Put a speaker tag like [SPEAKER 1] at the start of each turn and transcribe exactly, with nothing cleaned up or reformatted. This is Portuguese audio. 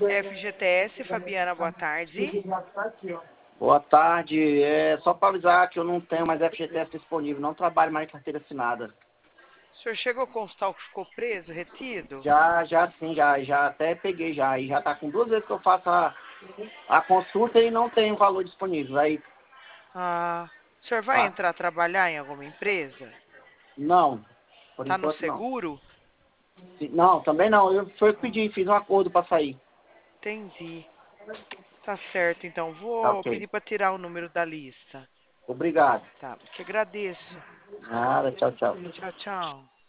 [SPEAKER 1] F G T S, Fabiana, boa tarde.
[SPEAKER 2] Boa tarde. É só para avisar que eu não tenho mais F G T S disponível, não trabalho mais em carteira assinada.
[SPEAKER 1] O senhor chegou a constar o que ficou preso, retido?
[SPEAKER 2] Já, já sim, já, já até peguei já. E já tá com duas vezes que eu faço a, a consulta e não tem valor disponível. Aí,
[SPEAKER 1] Ah, o senhor vai
[SPEAKER 2] ah,
[SPEAKER 1] entrar a trabalhar em alguma empresa?
[SPEAKER 2] não, por
[SPEAKER 1] Tá no
[SPEAKER 2] enquanto não.
[SPEAKER 1] seguro?
[SPEAKER 2] Não, também não. Eu foi pedir, fiz um acordo para sair.
[SPEAKER 1] Entendi. Tá certo, então.
[SPEAKER 2] Tá
[SPEAKER 1] Vou
[SPEAKER 2] ok.
[SPEAKER 1] pedir para tirar o número da lista.
[SPEAKER 2] Obrigado.
[SPEAKER 1] Tá, te agradeço.
[SPEAKER 2] Nada, tchau, tchau.
[SPEAKER 1] Tchau, tchau.